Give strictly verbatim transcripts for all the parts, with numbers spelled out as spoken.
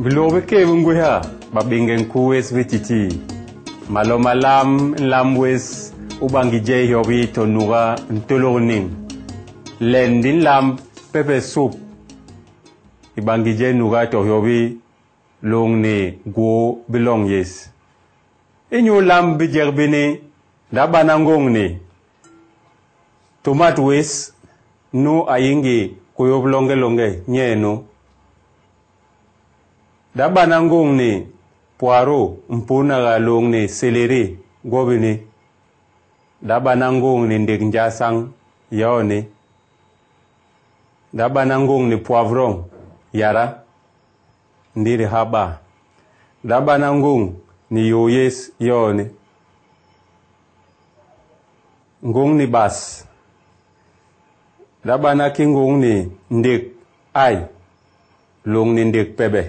Bilobe ke bunguya babingen kuwes vititi. Malo malam lamwes ubangije yobi tonuga ntoloning. Lendin lam pepe soup. Ibangije nuga to yobi long ne go belong yes. Inyo lam bijerbini da banangong ne. Tomat wes no ayingi kuyob longe longe nyeno. Da banangong ne poiro mpuna ga long ne celery gobini. Da banangong ne ndek njasang yone. Da banangong ne poivron yara ndiri haba. Da banangong ni yoyes yone. Ngong ni bas. Da banaki ngong ni ndek ay long ni ndek pebe.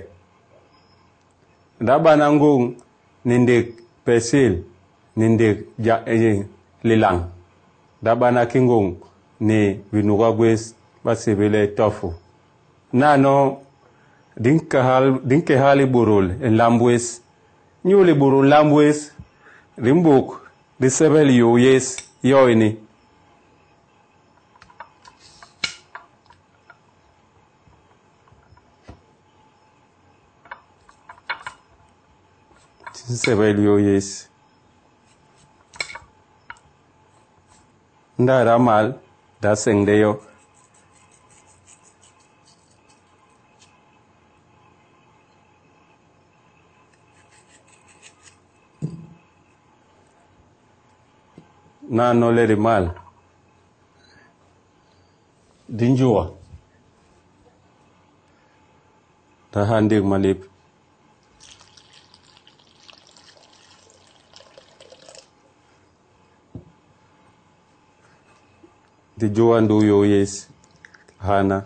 Da banangong ni ndek pesil ni ndek ja, eh, lilang. Da banaki ngong ni vinuga gwes basibile tofu. Nano dinke hal dinke hali burul en lambwes nyuli burul lambwes rimbuk di sebel yoyes yoini. Sebel yoyes nda ramal da sengdeyo. Na no le mal dinjua ta handig malip di jua ndu yo yes hana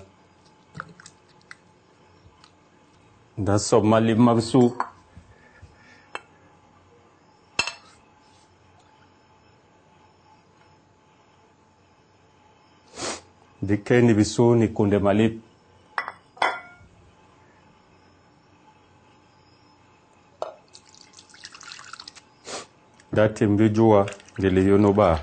da sob malip magsu dikeni bisu ni kunde malip dati mbijua gele yono ba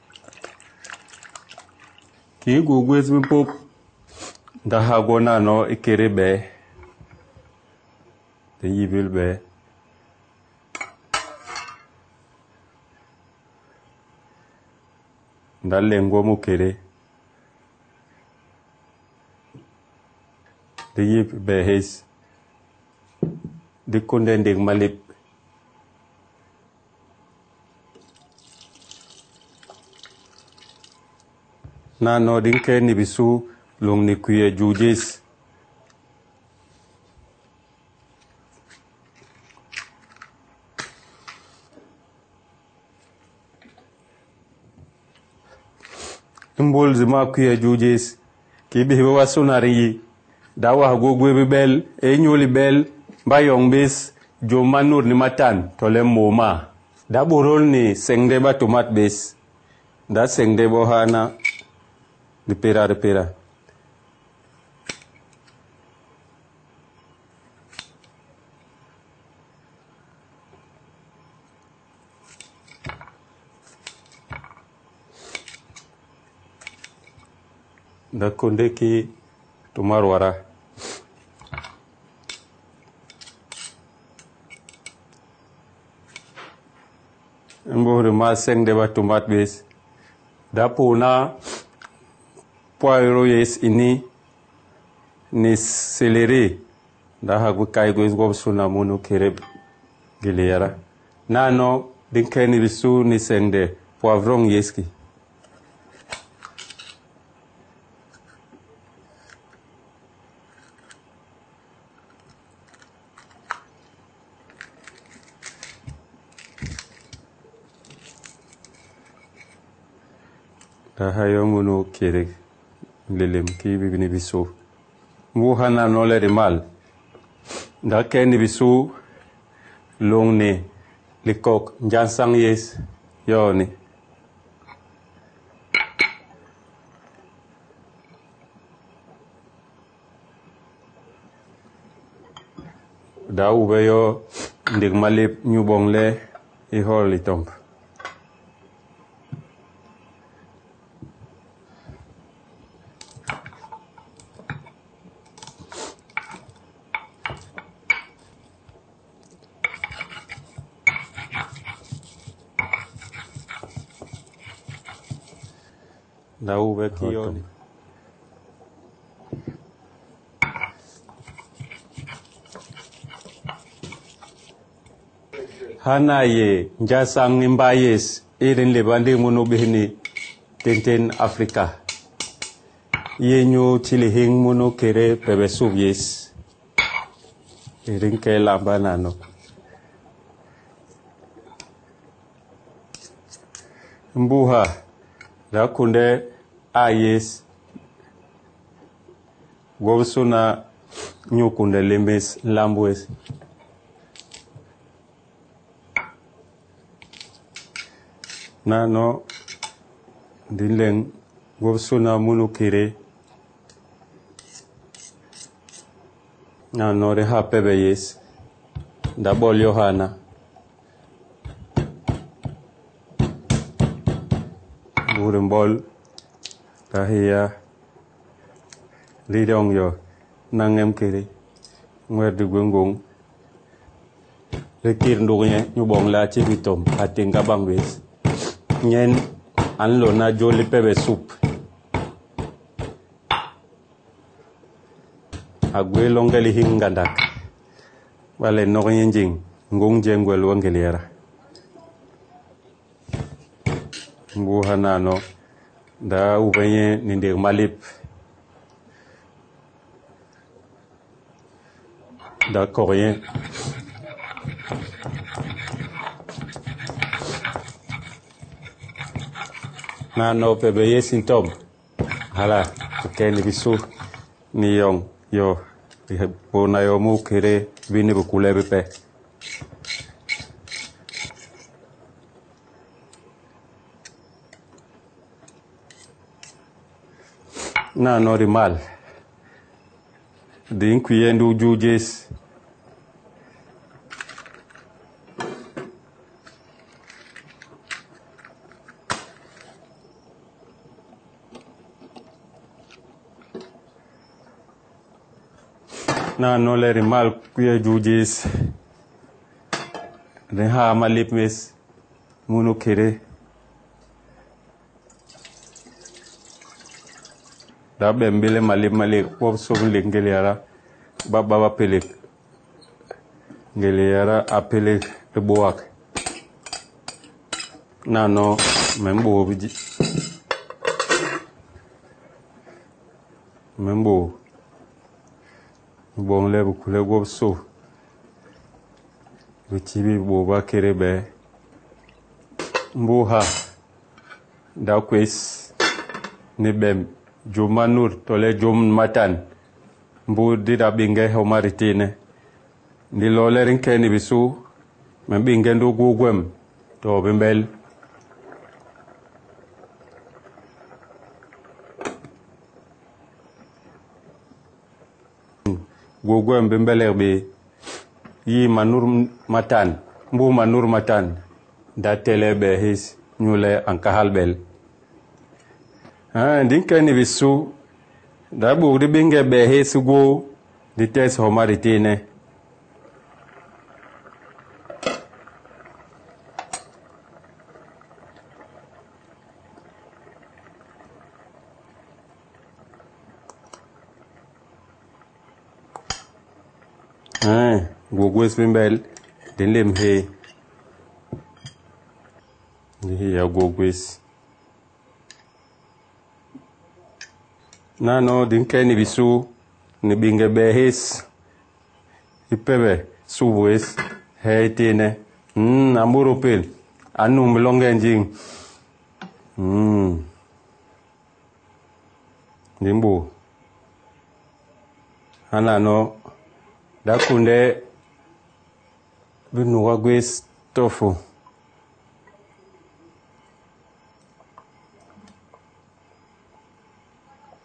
ki gugwez mipop da hagona no ikerebe de yibil be da lengo mukere de yip behes de kunde ndeg malip na no dinke ni bisu long ni kuye jujes imbol zima kuye jujes ki bihe wa sunari dawa gogwe bibel e nyoli bel bayong bis jo manur ni matan tole moma da borol ni sengde ba tomat bes da sengde bo hana di pera di pera da konde ki tomar wara mbo ma sengde ba tomat bes da pona poiro yes ini ni celery da hagu kai goes gob suna mono kereb gileyara nano dinkeni bisu ni sengde poivron yeski da hayo mono kereb lelem ki bibini bisu mu hana no le mal da keni bisu long ne likok jansang yes yoni da ube yo ndik malip nyubong le I hol itomp. Da ube kiyo. Hana ye njasang nimbayes irin lebandi munu bihini tenten Afrika. Ye nyu tilihing munu kere pebe subyes. Irin ke lamba nano. Mbuha da kunde ayes gobsuna nyu kunde lemes lambwes. Na no dinleng gobsuna munu kere na no re hapebe yes da bol Yohana burin bol kahia lidong yo nangem kere ngwer du gunggung rekir ndugnya nyubong la chibitom hatinga bangwes nyen anlo na joli pebe soup agwe longali hingandak wale no nyenjing ngung jengwel wangeliera mbu hanano da ubenye ninde malip da coréen na no pebe yesintom hala keni bisu ni yong yo bona yo mu kere bini bukule bepe na no rimal din kuyendu jujes na no le rimal kuye jujes de ha malip mes munu kere da bembele malip malip pop so ngeliara baba baba pelik ngeliara apele de boak na no membo biji membo bon le bukule gob so bichibi boba kerebe mbuha da kwes ni bem jumanur tole jum matan mbu dida binge homaritine ndi lole rinke ni bisu men binge ndu gugwem to bimbel gugwem bimbele be yi manur matan mbu manur matan da tele be his nyule ankahalbel ah dinka ni bisu da bu de binge be his go di tes homaritine ah gugwes bimbel dinlem he ni ya gugwes nano dinke ni bisu ni binge behis ipebe subwes heitine mm amuru pil anu mlonge njing mm nimbu hanano dakunde binuwa gwes tofu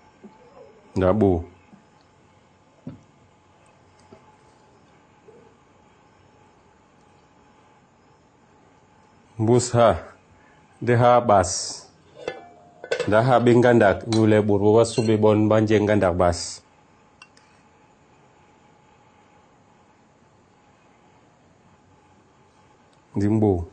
dabu bus ha de ha bas da ha bingandak nyule burbo wasubi bon banje gandak bas dimbo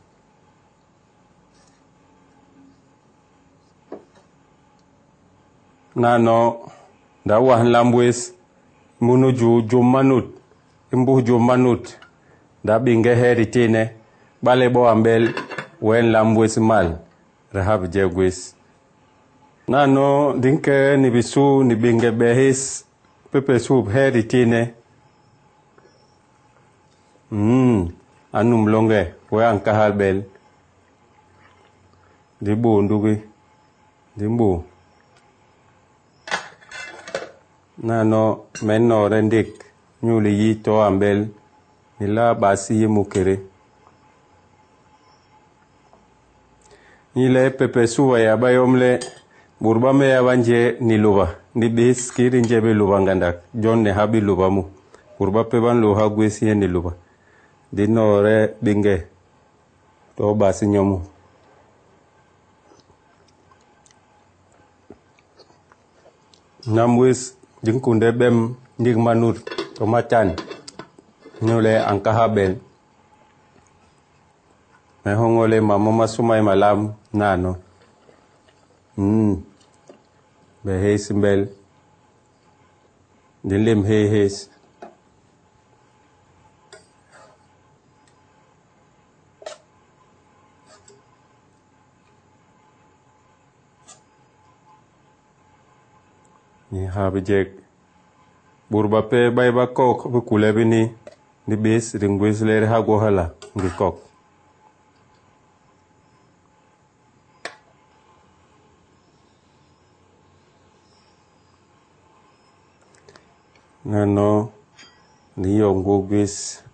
nano da wahan lambwes munu ju jumanut imbu jumanut da binge heritine bale bo ambel wen lambwes mal rahab jegwes nano dinke ni bisu ni binge behis pepe sub heritine mm anum longe we anka halbel dibu ndugi dimbu nano menno rendik nyuli yi to ambel nila basi yi mukere nile pepe suwa ya bayomle burba me ya banje ni luba ni bis kiri njebe luba ngandak jon ne habi luba mu burba pe ban lo ha gwesi ni luba dinore binge to basi nyomu namwis jingkunde bem ndig manur to machan nyule anka habel me hongole mama masumai malam nano mm be heismbel dilim he hes ni habijek burba pe bay ba kok bu kulebini ni bis ringwes ler ha go hala ngi kok nano ni yongo bis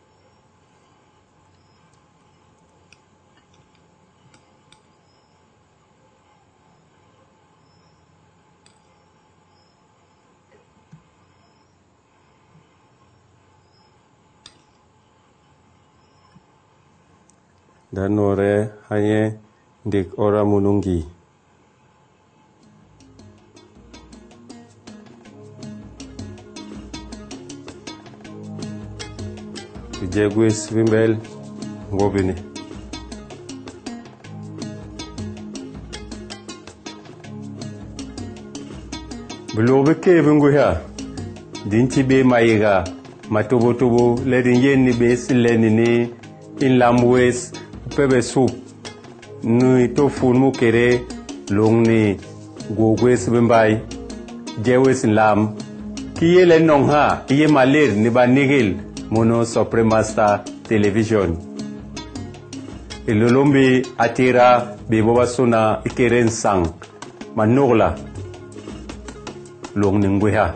danore haye dik ora munungi jegwis vimbel ngobini bulobe ke bungu ha dinti be mayiga matobo tobo le dinyen be sileni ni in lamwes pebe soup nui to funmu kere longni gogwes bembai jewes lam kiyele nongha iye maler ni banigil mono supremasta television ilolombi atira beboba suna ikeren sang manogla longni ngweha.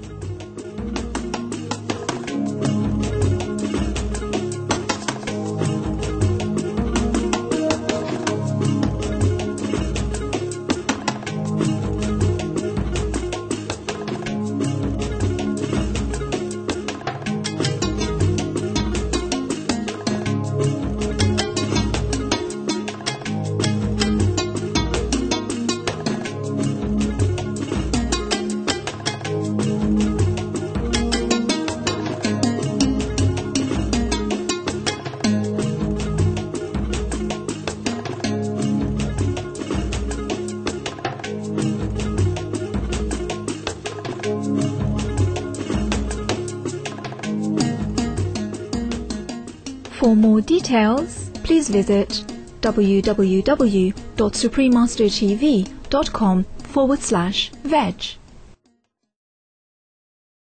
For more details, please visit w w w dot supreme master t v dot com forward slash veg.